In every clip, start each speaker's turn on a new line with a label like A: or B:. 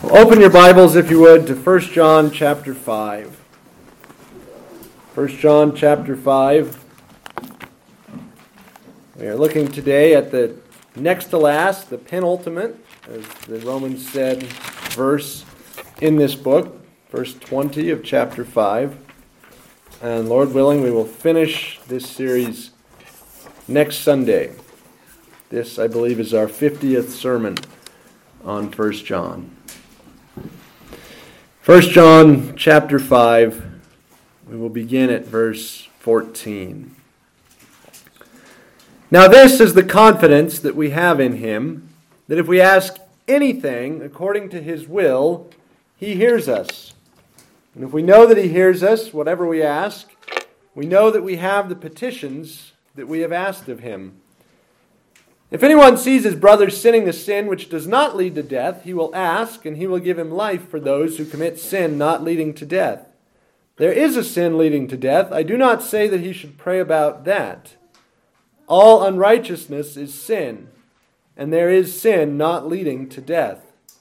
A: Open your Bibles, if you would, to 1 John chapter 5. 1 John chapter 5. We are looking today at the next to last, the penultimate, as the Romans said, verse in this book, verse 20 of chapter 5. And Lord willing, we will finish this series next Sunday. This, I believe, is our 50th sermon on 1 John. 1 John chapter 5, we will begin at verse 14. Now this is the confidence that we have in him, that if we ask anything according to his will, he hears us. And if we know that he hears us, whatever we ask, we know that we have the petitions that we have asked of him. If anyone sees his brother sinning the sin which does not lead to death, he will ask, and he will give him life for those who commit sin not leading to death. There is a sin leading to death. I do not say that he should pray about that. All unrighteousness is sin, and there is sin not leading to death.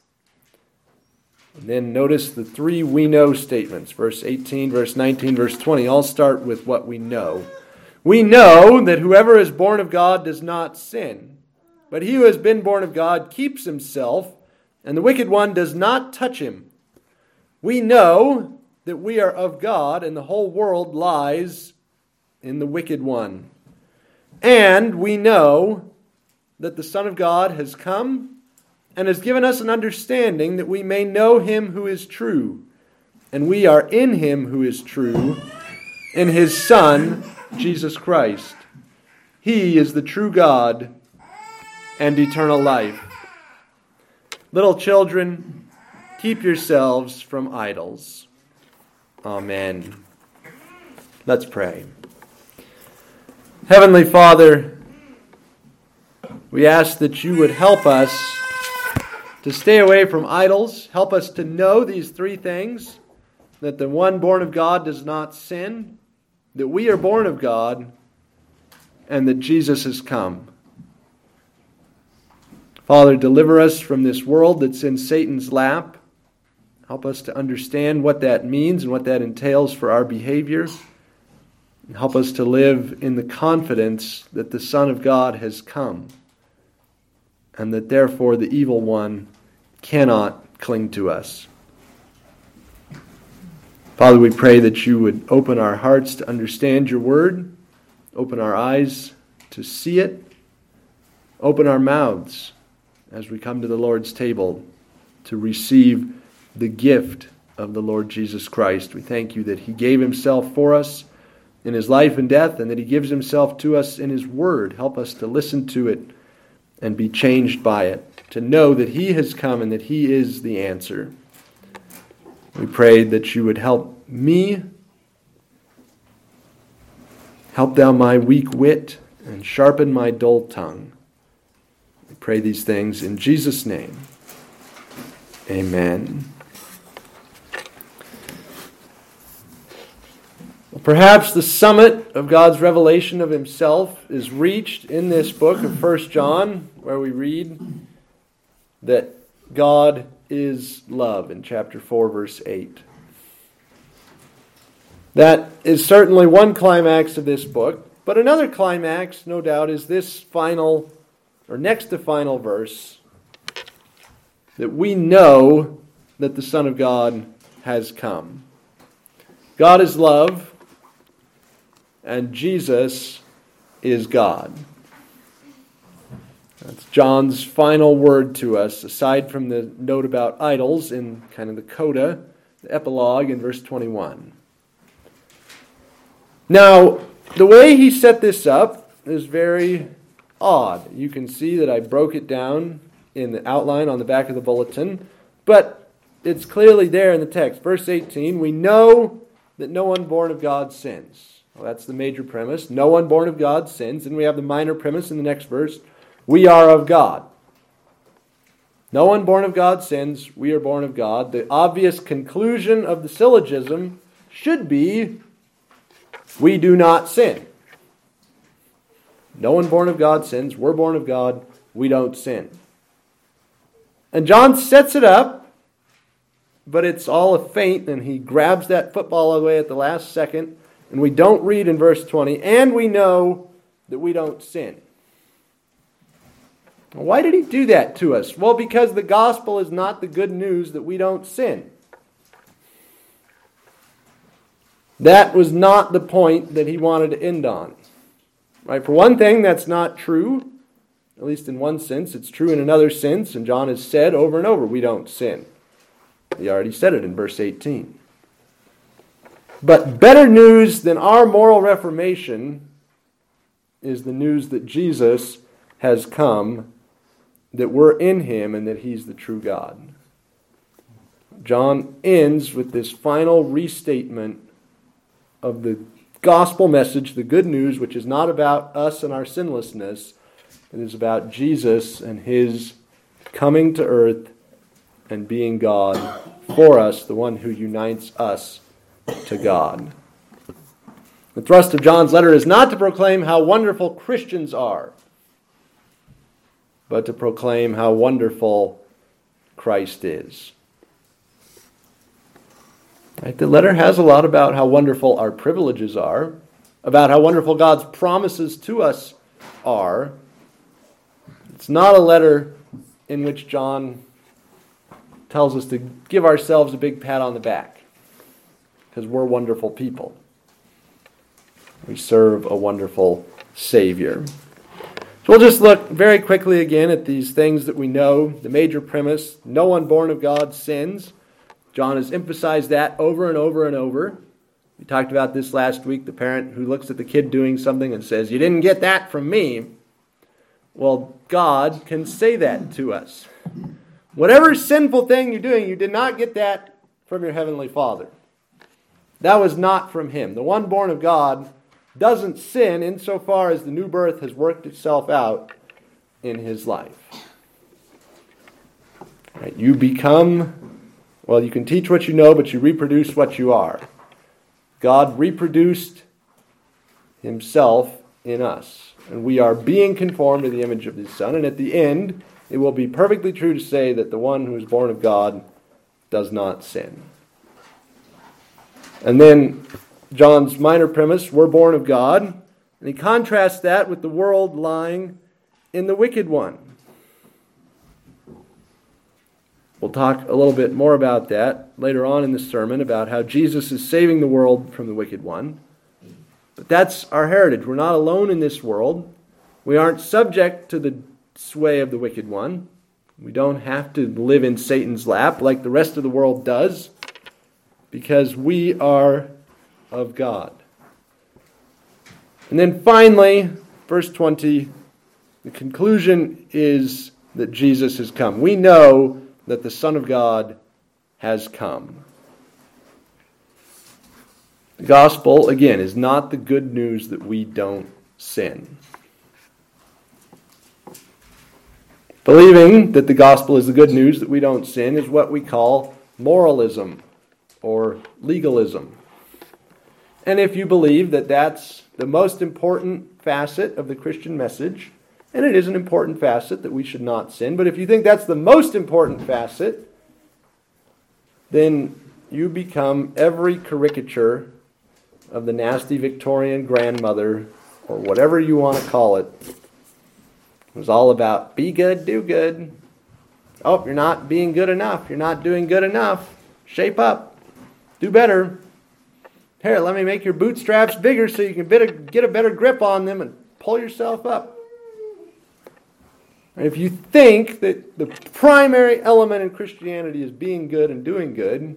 A: And then notice the three we know statements. Verse 18, verse 19, verse 20 all start with what we know. We know that whoever is born of God does not sin. But he who has been born of God keeps himself, and the wicked one does not touch him. We know that we are of God, and the whole world lies in the wicked one. And we know that the Son of God has come and has given us an understanding that we may know him who is true. And we are in him who is true, in his Son, Jesus Christ. He is the true God and eternal life. Little children, keep yourselves from idols. Amen. Let's pray. Heavenly Father, we ask that you would help us to stay away from idols. Help us to know these three things: that the one born of God does not sin, that we are born of God, and that Jesus has come. Father, deliver us from this world that's in Satan's lap. Help us to understand what that means and what that entails for our behavior. And help us to live in the confidence that the Son of God has come, and that therefore the evil one cannot cling to us. Father, we pray that you would open our hearts to understand your word, open our eyes to see it, open our mouths as we come to the Lord's table to receive the gift of the Lord Jesus Christ. We thank you that he gave himself for us in his life and death, and that he gives himself to us in his word. Help us to listen to it and be changed by it, to know that he has come and that he is the answer. We pray that you would help me, help thou my weak wit, and sharpen my dull tongue. We pray these things in Jesus' name. Amen. Well, perhaps the summit of God's revelation of himself is reached in this book of 1 John, where we read that God is love in chapter 4, verse 8. That is certainly one climax of this book, but another climax, no doubt, is this final, or next to final verse, that we know that the Son of God has come. God is love, and Jesus is God. That's John's final word to us, aside from the note about idols in kind of the coda, the epilogue in verse 21. Now, the way he set this up is very odd. You can see that I broke it down in the outline on the back of the bulletin, but it's clearly there in the text. Verse 18, we know that no one born of God sins. Well, that's the major premise. No one born of God sins. And we have the minor premise in the next verse. We are of God. No one born of God sins. We are born of God. The obvious conclusion of the syllogism should be, we do not sin. No one born of God sins. We're born of God. We don't sin. And John sets it up but it's all a feint, and he grabs that football away at the last second, and we don't read in verse 20, and we know that we don't sin. Why did he do that to us? Well, because the gospel is not the good news that we don't sin. That was not the point that he wanted to end on. Right? For one thing, that's not true. At least in one sense. It's true in another sense, and John has said over and over, we don't sin. He already said it in verse 18. But better news than our moral reformation is the news that Jesus has come, that we're in him, and that he's the true God. John ends with this final restatement of the gospel message, the good news, which is not about us and our sinlessness. It is about Jesus and his coming to earth and being God for us, the one who unites us to God. The thrust of John's letter is not to proclaim how wonderful Christians are, but to proclaim how wonderful Christ is. Right? The letter has a lot about how wonderful our privileges are, about how wonderful God's promises to us are. It's not a letter in which John tells us to give ourselves a big pat on the back because we're wonderful people. We serve a wonderful Savior. So we'll just look very quickly again at these things that we know. The major premise, no one born of God sins. John has emphasized that over and over and over. We talked about this last week, the parent who looks at the kid doing something and says, "You didn't get that from me." Well, God can say that to us. Whatever sinful thing you're doing, you did not get that from your Heavenly Father. That was not from Him. The one born of God doesn't sin insofar as the new birth has worked itself out in his life. Right? You become, well, you can teach what you know, but you reproduce what you are. God reproduced Himself in us, and we are being conformed to the image of His Son, and at the end, it will be perfectly true to say that the one who is born of God does not sin. And then John's minor premise, we're born of God, and he contrasts that with the world lying in the wicked one. We'll talk a little bit more about that later on in the sermon, about how Jesus is saving the world from the wicked one. But that's our heritage. We're not alone in this world. We aren't subject to the sway of the wicked one. We don't have to live in Satan's lap like the rest of the world does, because we are of God. And then finally, verse 20, the conclusion is that Jesus has come. We know that the Son of God has come. The gospel, again, is not the good news that we don't sin. Believing that the gospel is the good news that we don't sin is what we call moralism or legalism. And if you believe that that's the most important facet of the Christian message, and it is an important facet that we should not sin, but if you think that's the most important facet, then you become every caricature of the nasty Victorian grandmother, or whatever you want to call it. It was all about be good, do good. Oh, you're not being good enough. You're not doing good enough. Shape up. Do better. Here, let me make your bootstraps bigger so you can get a better grip on them and pull yourself up. And if you think that the primary element in Christianity is being good and doing good,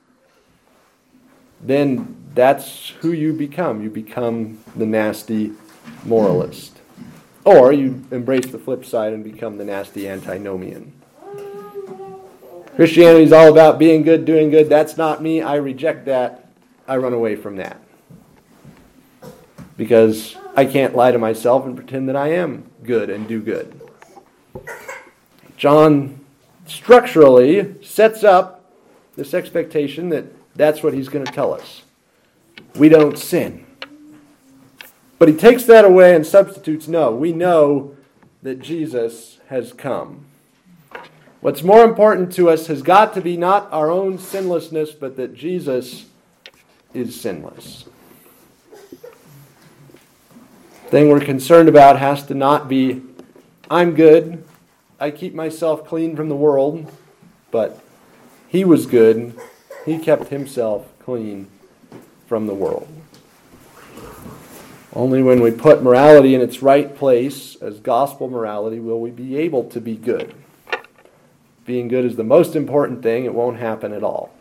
A: then that's who you become. You become the nasty moralist. Or you embrace the flip side and become the nasty antinomian. Christianity is all about being good, doing good. That's not me. I reject that. I run away from that. Because I can't lie to myself and pretend that I am good and do good. John structurally sets up this expectation that that's what he's going to tell us. We don't sin. But he takes that away and substitutes, no, we know that Jesus has come. What's more important to us has got to be not our own sinlessness, but that Jesus is sinless. The thing we're concerned about has to not be, I'm good, I keep myself clean from the world, but he was good, he kept himself clean from the world. Only when we put morality in its right place as gospel morality will we be able to be good. Being good is the most important thing. It won't happen at all.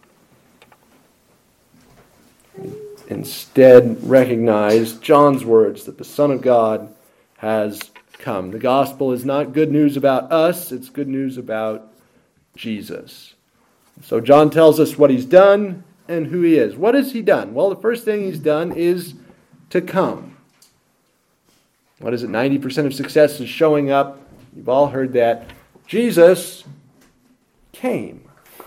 A: Instead, recognize John's words that the Son of God has come. The gospel is not good news about us. It's good news about Jesus. So John tells us what he's done and who he is. What has he done? Well, the first thing he's done is to come. What is it? 90% of success is showing up. You've all heard that. Jesus came.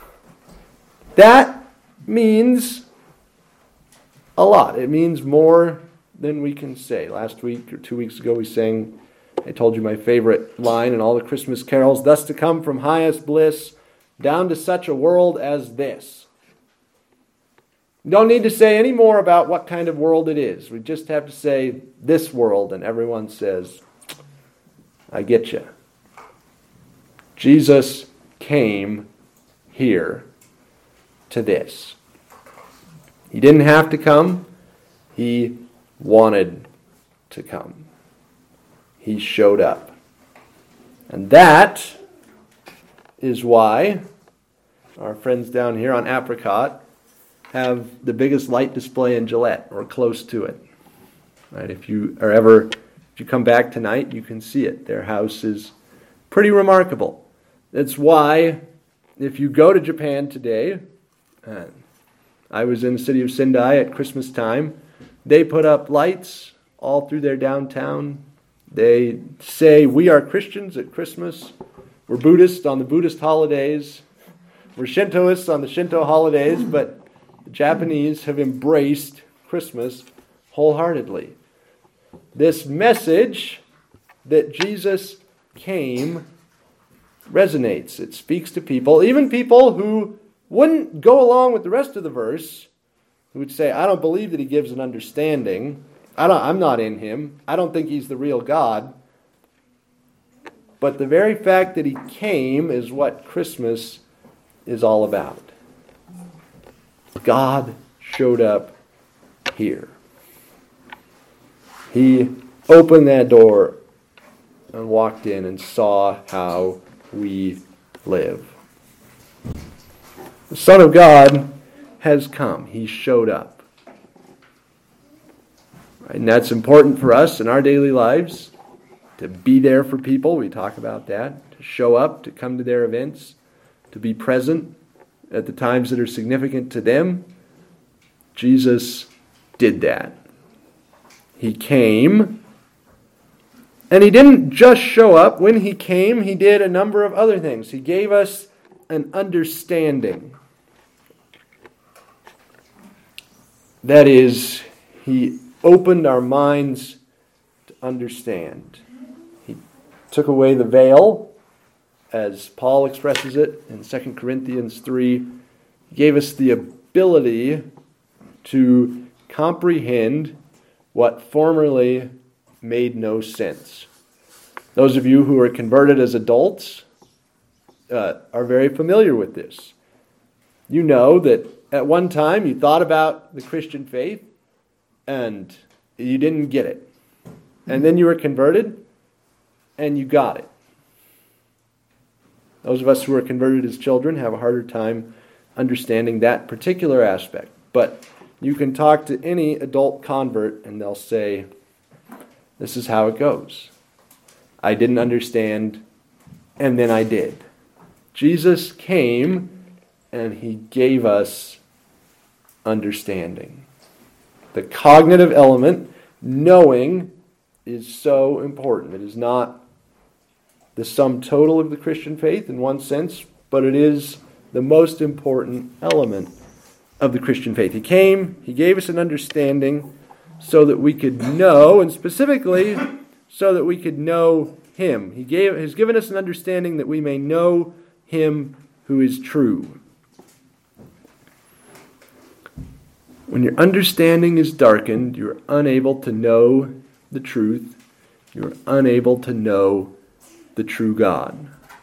A: That means a lot. It means more than we can say. Last week or 2 weeks ago we sang, I told you my favorite line in all the Christmas carols, thus to come from highest bliss down to such a world as this. You don't need to say any more about what kind of world it is. We just have to say this world, and everyone says, I get you. Jesus came here to this. He didn't have to come. He wanted to come. He showed up. And that is why our friends down here on Apricot have the biggest light display in Gillette, or close to it. Right? If you come back tonight, you can see it. Their house is pretty remarkable. That's why, if you go to Japan today, I was in the city of Sendai at Christmas time, they put up lights all through their downtown. They say, we are Christians at Christmas. We're Buddhists on the Buddhist holidays. We're Shintoists on the Shinto holidays, but the Japanese have embraced Christmas wholeheartedly. This message that Jesus came resonates. It speaks to people, even people who wouldn't go along with the rest of the verse, who would say, I don't believe that he gives an understanding. I'm not in him. I don't think he's the real God. But the very fact that he came is what Christmas is all about. God showed up here. He opened that door and walked in and saw how we live. The Son of God has come. He showed up. Right? And that's important for us in our daily lives, to be there for people. We talk about that. To show up, to come to their events, to be present at the times that are significant to them. Jesus did that. He came, and he didn't just show up. When he came, he did a number of other things. He gave us an understanding. That is, he opened our minds to understand. He took away the veil, as Paul expresses it in 2 Corinthians 3. He gave us the ability to comprehend what formerly made no sense. Those of you who are converted as adults are very familiar with this. You know that at one time you thought about the Christian faith and you didn't get it. And then you were converted and you got it. Those of us who are converted as children have a harder time understanding that particular aspect. But you can talk to any adult convert and they'll say, this is how it goes. I didn't understand, and then I did. Jesus came and he gave us understanding. The cognitive element, knowing, is so important. It is not the sum total of the Christian faith in one sense, but it is the most important element of the Christian faith. He came, he gave us an understanding so that we could know, and specifically so that we could know him. He has given us an understanding that we may know him who is true. When your understanding is darkened, you're unable to know the truth. You're unable to know the true God.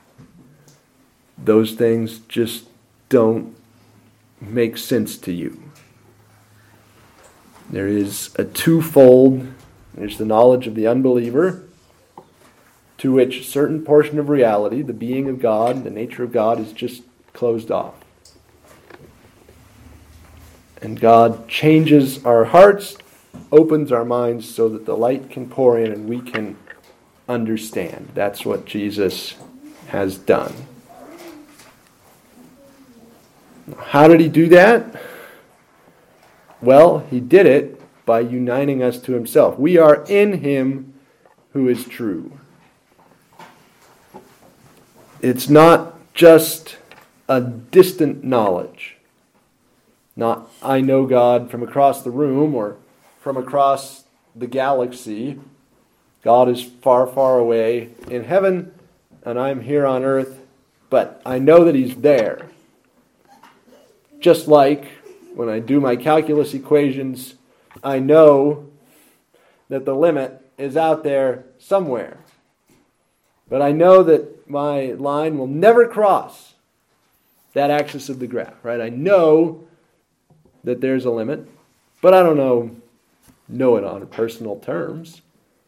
A: Those things just don't make sense to you. There is a twofold. There's the knowledge of the unbeliever, to which a certain portion of reality, the being of God, the nature of God, is just closed off. And God changes our hearts, opens our minds so that the light can pour in and we can understand. That's what Jesus has done. How did he do that? Well, he did it by uniting us to himself. We are in him who is true. It's not just a distant knowledge. Not, I know God from across the room or from across the galaxy. God is far, far away in heaven, and I'm here on earth, but I know that he's there. Just like when I do my calculus equations, I know that the limit is out there somewhere. But I know that my line will never cross that axis of the graph, right? I know that there's a limit, but I don't know it on personal terms.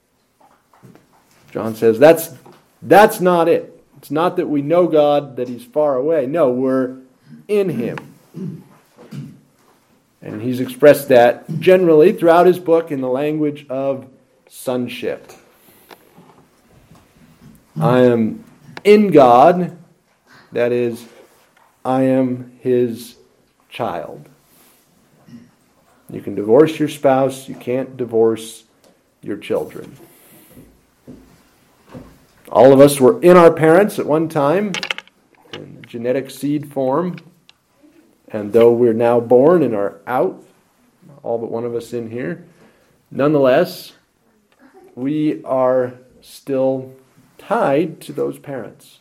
A: John says that's not it. It's not that we know God, that he's far away. No, we're in him. And he's expressed that generally throughout his book in the language of sonship. I am in God, that is, I am his child. You can divorce your spouse, you can't divorce your children. All of us were in our parents at one time, in genetic seed form, and though we're now born and are out, all but one of us in here, nonetheless, we are still tied to those parents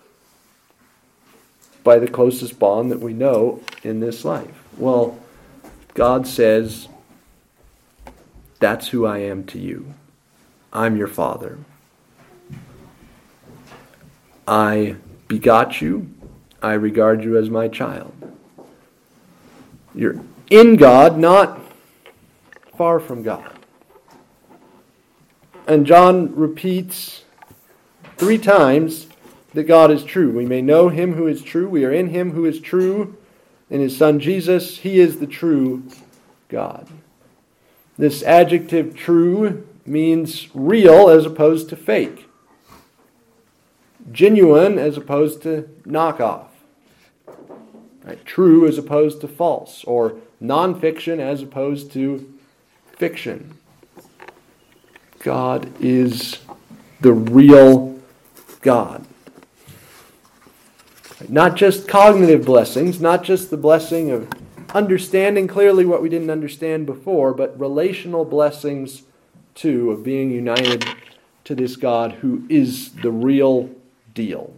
A: by the closest bond that we know in this life. Well, God says, that's who I am to you. I'm your father. I begot you. I regard you as my child. You're in God, not far from God. And John repeats 3 times that God is true. We may know him who is true. We are in him who is true. In his Son Jesus, he is the true God. This adjective true means real as opposed to fake. Genuine as opposed to knockoff. Right? True as opposed to false. Or non-fiction as opposed to fiction. God is the real God. Not just cognitive blessings, not just the blessing of understanding clearly what we didn't understand before, but relational blessings too, of being united to this God who is the real deal.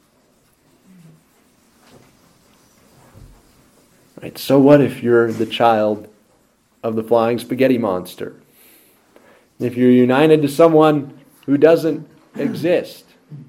A: Right, so what if you're the child of the flying spaghetti monster? If you're united to someone who doesn't exist,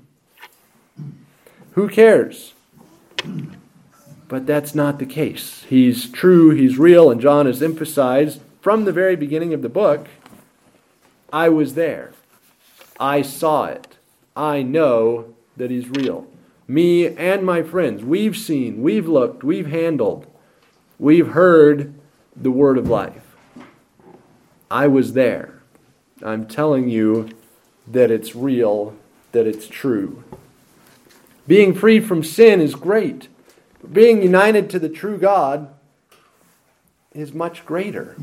A: who cares? But that's not the case. He's true, he's real, and John has emphasized from the very beginning of the book, I was there. I saw it. I know that he's real. Me and my friends, we've seen, we've looked, we've handled, we've heard the word of life. I was there. I'm telling you that it's real, that it's true. Being free from sin is great. But being united to the true God is much greater.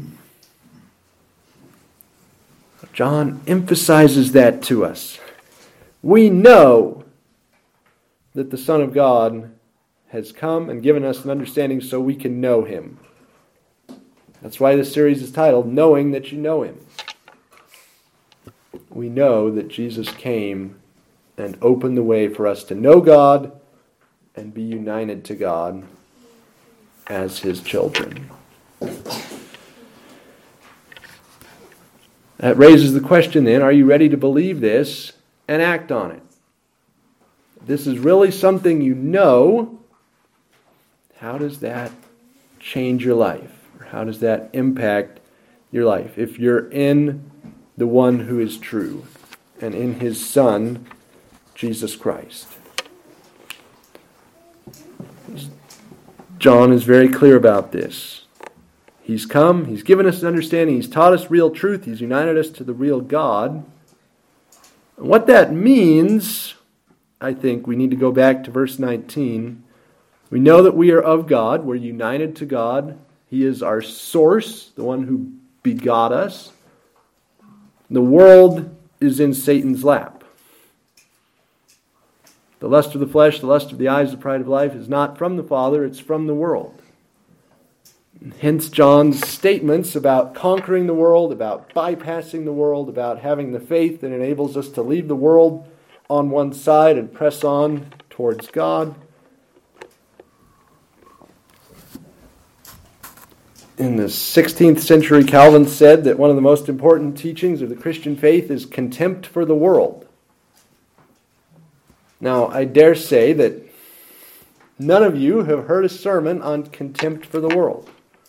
A: John emphasizes that to us. We know that the Son of God has come and given us an understanding so we can know him. That's why this series is titled, Knowing That You Know Him. We know that Jesus came and opened the way for us to know God and be united to God as His children. That raises the question then, are you ready to believe this and act on it? If this is really something you know, how does that change your life? Or how does that impact your life? If you're in the one who is true and in His Son, Jesus Christ. John is very clear about this. He's come, He's given us an understanding, He's taught us real truth, He's united us to the real God. And what that means, I think we need to go back to verse 19. We know that we are of God, we're united to God. He is our source, the one who begot us. The world is in Satan's lap. The lust of the flesh, the lust of the eyes, the pride of life is not from the Father, it's from the world. Hence John's statements about conquering the world, about bypassing the world, about having the faith that enables us to leave the world on one side and press on towards God. In the 16th century, Calvin said that one of the most important teachings of the Christian faith is contempt for the world. Now, I dare say that none of you have heard a sermon on contempt for the world.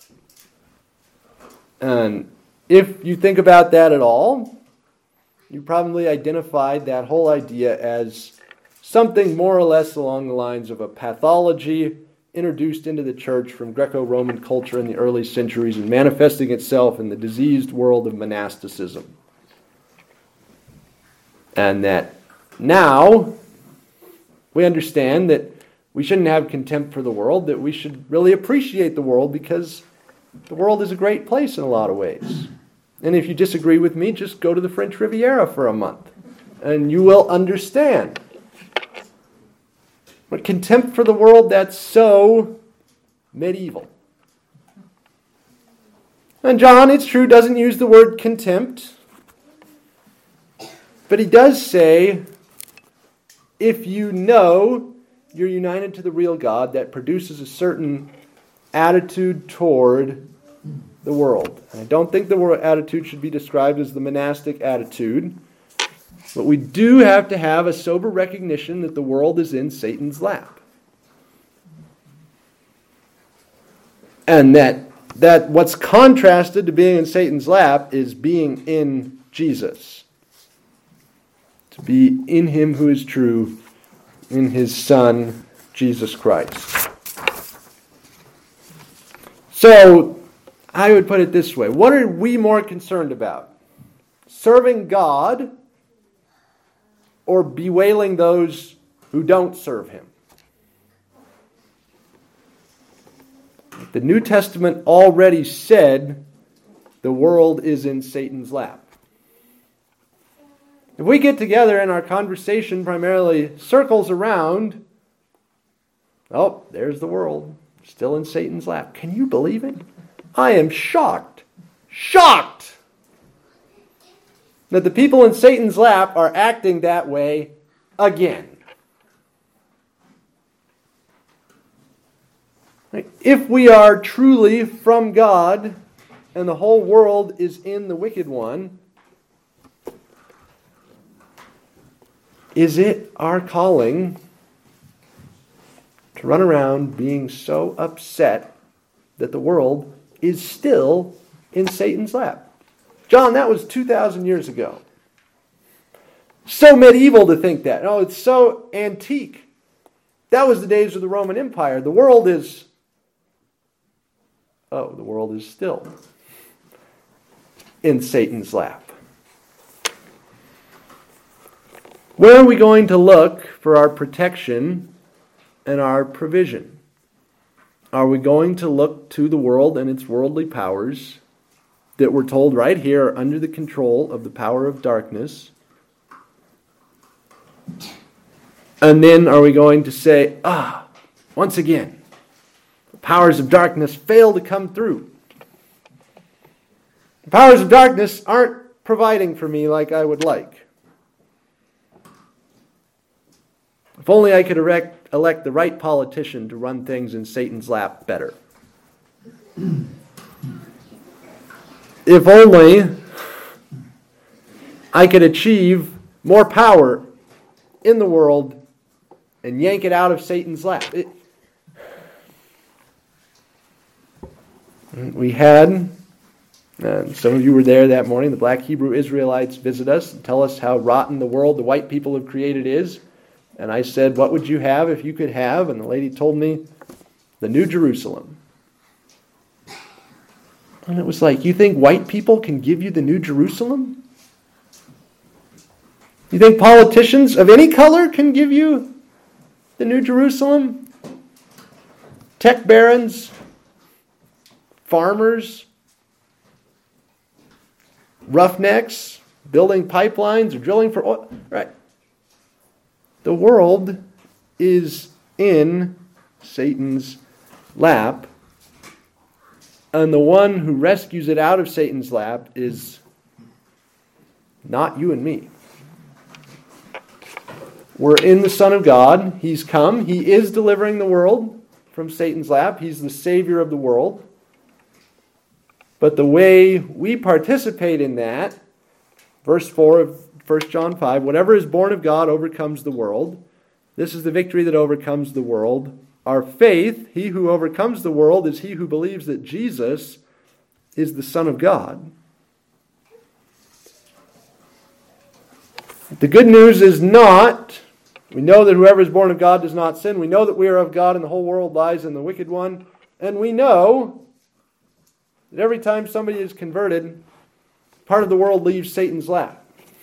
A: And if you think about that at all, you probably identified that whole idea as something more or less along the lines of a pathology introduced into the church from Greco-Roman culture in the early centuries and manifesting itself in the diseased world of monasticism. And that now we understand that we shouldn't have contempt for the world, that we should really appreciate the world because the world is a great place in a lot of ways. And if you disagree with me, just go to the French Riviera for a month and you will understand. But contempt for the world, that's so medieval. And John, it's true, doesn't use the word contempt. But he does say, if you know you're united to the real God, that produces a certain attitude toward the world. And I don't think the world attitude should be described as the monastic attitude. But we do have to have a sober recognition that the world is in Satan's lap. And that what's contrasted to being in Satan's lap is being in Jesus. To be in Him who is true, in His Son, Jesus Christ. So, I would put it this way. What are we more concerned about? Serving God or bewailing those who don't serve Him? The New Testament already said the world is in Satan's lap. If we get together and our conversation primarily circles around, oh, there's the world, still in Satan's lap. Can you believe it? I am shocked that the people in Satan's lap are acting that way again. If we are truly from God and the whole world is in the wicked one, is it our calling to run around being so upset that the world is still in Satan's lap? John, that was 2,000 years ago. So medieval to think that. No, it's so antique. That was the days of the Roman Empire. The world is still in Satan's lap. Where are we going to look for our protection and our provision? Are we going to look to the world and its worldly powers that we're told right here are under the control of the power of darkness? And then are we going to say, once again, the powers of darkness fail to come through. The powers of darkness aren't providing for me like I would like. If only I could elect the right politician to run things in Satan's lap better. If only I could achieve more power in the world and yank it out of Satan's lap. We had, some of you were there that morning, the black Hebrew Israelites visit us and tell us how rotten the world the white people have created is. And I said, what would you have if you could have? And the lady told me, the New Jerusalem. And it was like, you think white people can give you the New Jerusalem? You think politicians of any color can give you the New Jerusalem? Tech barons, farmers, roughnecks, building pipelines or drilling for oil. Right. The world is in Satan's lap, and the one who rescues it out of Satan's lap is not you and me. We're in the Son of God. He's come. He is delivering the world from Satan's lap. He's the Savior of the world. But the way we participate in that, verse 4 of 1 John 5, whatever is born of God overcomes the world. This is the victory that overcomes the world. Our faith, he who overcomes the world, is he who believes that Jesus is the Son of God. The good news is not, we know that whoever is born of God does not sin. We know that we are of God and the whole world lies in the wicked one. And we know that every time somebody is converted, part of the world leaves Satan's lap.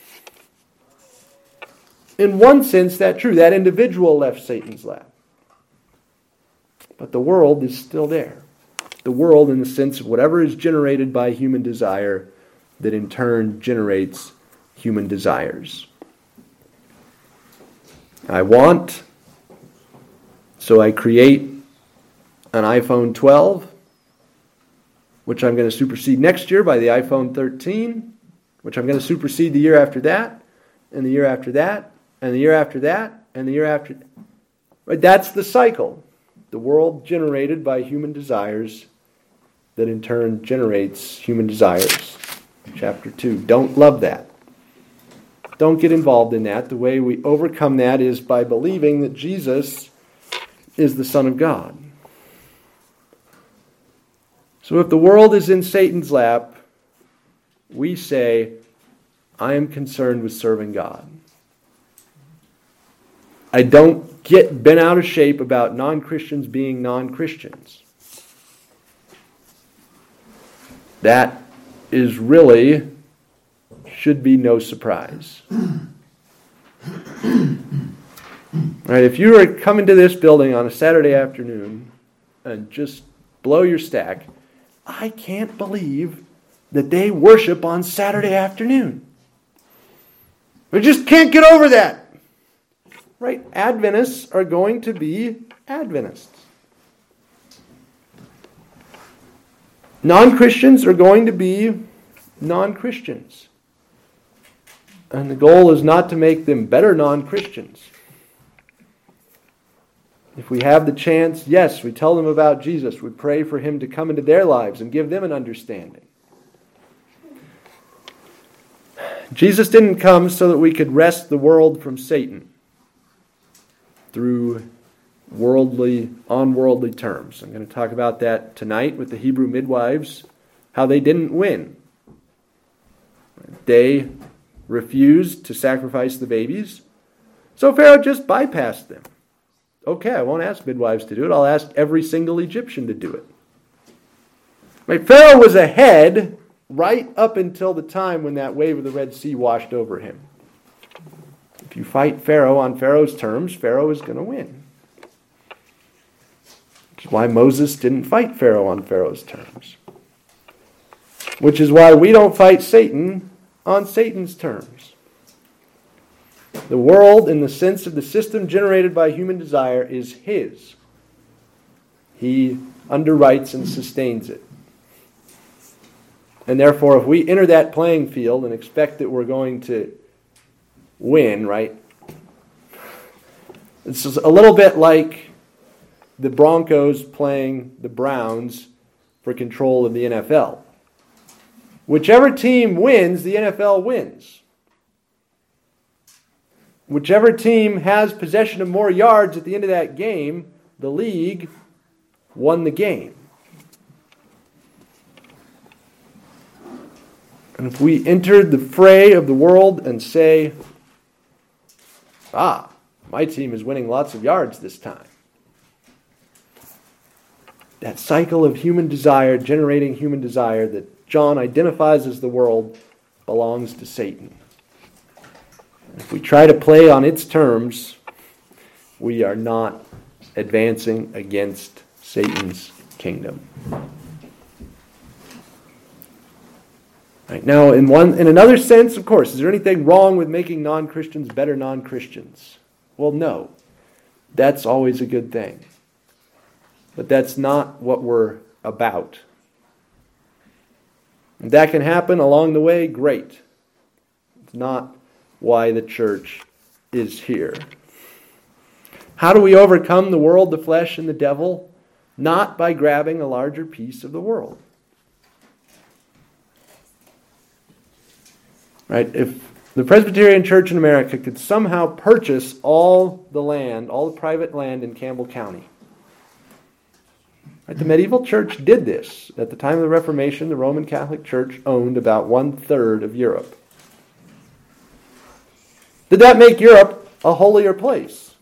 A: In one sense, that's true. That individual left Satan's lap. But the world is still there. The world in the sense of whatever is generated by human desire that in turn generates human desires. I want, so I create an iPhone 12, which I'm going to supersede next year by the iPhone 13, which I'm going to supersede the year after that, and the year after that, and the year after that, and the year after that. Right? That's the cycle. The world generated by human desires that in turn generates human desires. Chapter 2. Don't love that. Don't get involved in that. The way we overcome that is by believing that Jesus is the Son of God. So if the world is in Satan's lap, we say, I am concerned with serving God. I don't get bent out of shape about non-Christians being non-Christians. That is really, should be no surprise. Right, if you are coming to this building on a Saturday afternoon and just blow your stack, I can't believe that they worship on Saturday afternoon. We just can't get over that. Right? Adventists are going to be Adventists. Non-Christians are going to be non-Christians. And the goal is not to make them better non-Christians. If we have the chance, yes, we tell them about Jesus. We pray for him to come into their lives and give them an understanding. Jesus didn't come so that we could wrest the world from Satan through unworldly terms. I'm going to talk about that tonight with the Hebrew midwives, how they didn't win. They refused to sacrifice the babies, so Pharaoh just bypassed them. Okay, I won't ask midwives to do it. I'll ask every single Egyptian to do it. Right? Pharaoh was ahead right up until the time when that wave of the Red Sea washed over him. If you fight Pharaoh on Pharaoh's terms, Pharaoh is going to win. Which is why Moses didn't fight Pharaoh on Pharaoh's terms. Which is why we don't fight Satan on Satan's terms. The world, in the sense of the system generated by human desire, is his. He underwrites and sustains it. And therefore, if we enter that playing field and expect that we're going to win, right? It's a little bit like the Broncos playing the Browns for control of the NFL. Whichever team wins, the NFL wins. Whichever team has possession of more yards at the end of that game, the league won the game. And if we entered the fray of the world and say, my team is winning lots of yards this time. That cycle of human desire, generating human desire that John identifies as the world, belongs to Satan. If we try to play on its terms, we are not advancing against Satan's kingdom. Right, now, in another sense, of course, is there anything wrong with making non-Christians better non-Christians? Well, no. That's always a good thing. But that's not what we're about. If that can happen along the way, great. It's not why the church is here. How do we overcome the world, the flesh, and the devil? Not by grabbing a larger piece of the world. Right? If the Presbyterian Church in America could somehow purchase all the land, all the private land in Campbell County. Right? The medieval church did this. At the time of the Reformation, the Roman Catholic Church owned about 1/3 of Europe. Did that make Europe a holier place?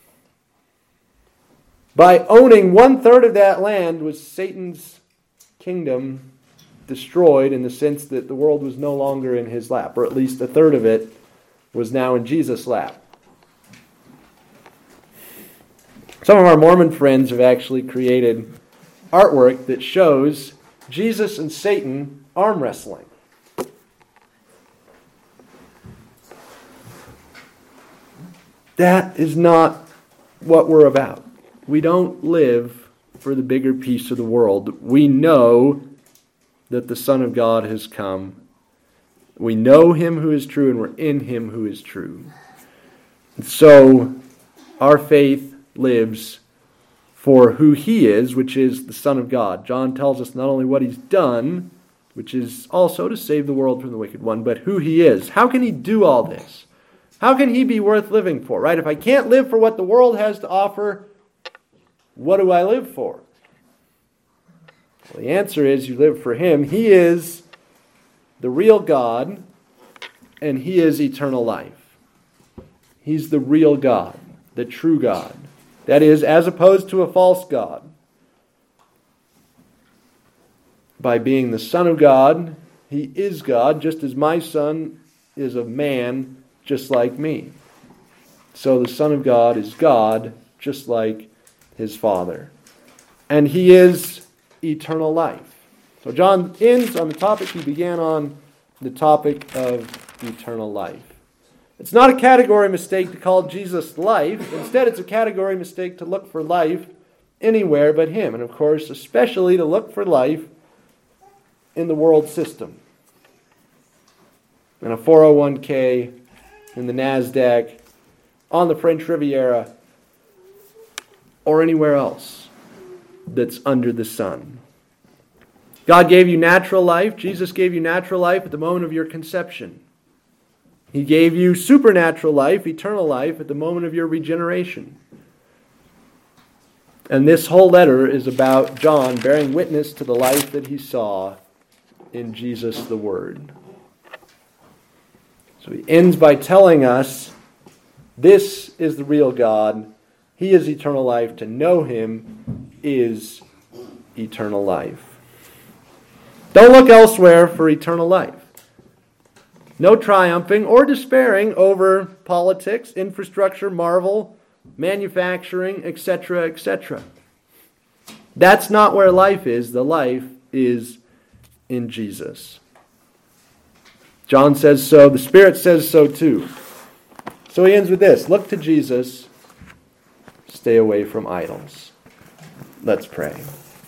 A: By owning 1/3 of that land, was Satan's kingdom destroyed in the sense that the world was no longer in his lap, or at least 1/3 of it was now in Jesus' lap. Some of our Mormon friends have actually created artwork that shows Jesus and Satan arm wrestling. That is not what we're about. We don't live for the bigger piece of the world. We know that the Son of God has come. We know Him who is true, and we're in Him who is true. And so our faith lives for who He is, which is the Son of God. John tells us not only what He's done, which is also to save the world from the wicked one, but who He is. How can He do all this? How can He be worth living for, right? If I can't live for what the world has to offer, what do I live for? Well, the answer is you live for Him. He is the real God, and He is eternal life. He's the real God, the true God. That is, as opposed to a false God. By being the Son of God, He is God, just as my Son is a man, just like me. So the Son of God is God, just like His Father. And He is eternal life. So John ends on the topic he began on, the topic of eternal life. It's not a category mistake to call Jesus life. Instead, it's a category mistake to look for life anywhere but Him. And of course, especially to look for life in the world system. In a 401k, in the NASDAQ, on the French Riviera, or anywhere else that's under the sun. God gave you natural life. Jesus gave you natural life at the moment of your conception. He gave you supernatural life, eternal life, at the moment of your regeneration. And this whole letter is about John bearing witness to the life that he saw in Jesus the Word. So he ends by telling us, this is the real God. He is eternal life. To know Him is eternal life. Don't look elsewhere for eternal life. No triumphing or despairing over politics, infrastructure, marvel, manufacturing, etc., etc. That's not where life is. The life is in Jesus. John says so. The Spirit says so too. So he ends with this. Look to Jesus. Stay away from idols. Let's pray.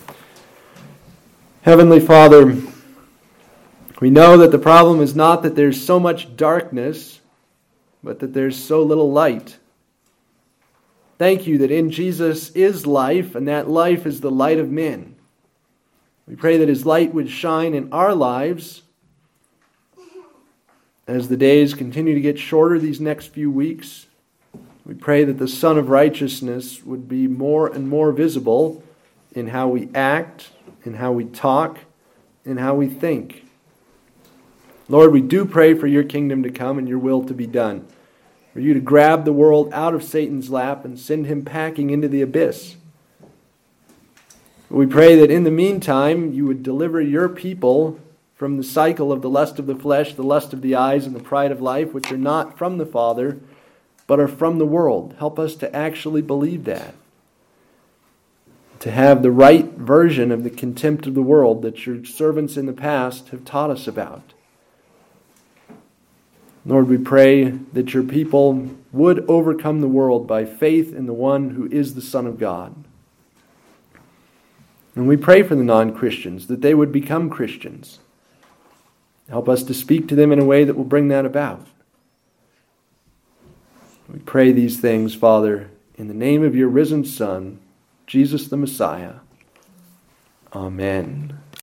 A: Heavenly Father, we know that the problem is not that there's so much darkness, but that there's so little light. Thank you that in Jesus is life, and that life is the light of men. We pray that his light would shine in our lives as the days continue to get shorter these next few weeks. We pray that the Son of Righteousness would be more and more visible in how we act, in how we talk, in how we think. Lord, we do pray for your kingdom to come and your will to be done. For you to grab the world out of Satan's lap and send him packing into the abyss. We pray that in the meantime, you would deliver your people from the cycle of the lust of the flesh, the lust of the eyes, and the pride of life, which are not from the Father, but are from the world. Help us to actually believe that. To have the right version of the contempt of the world that your servants in the past have taught us about. Lord, we pray that your people would overcome the world by faith in the one who is the Son of God. And we pray for the non-Christians, that they would become Christians. Help us to speak to them in a way that will bring that about. We pray these things, Father, in the name of your risen Son, Jesus the Messiah. Amen.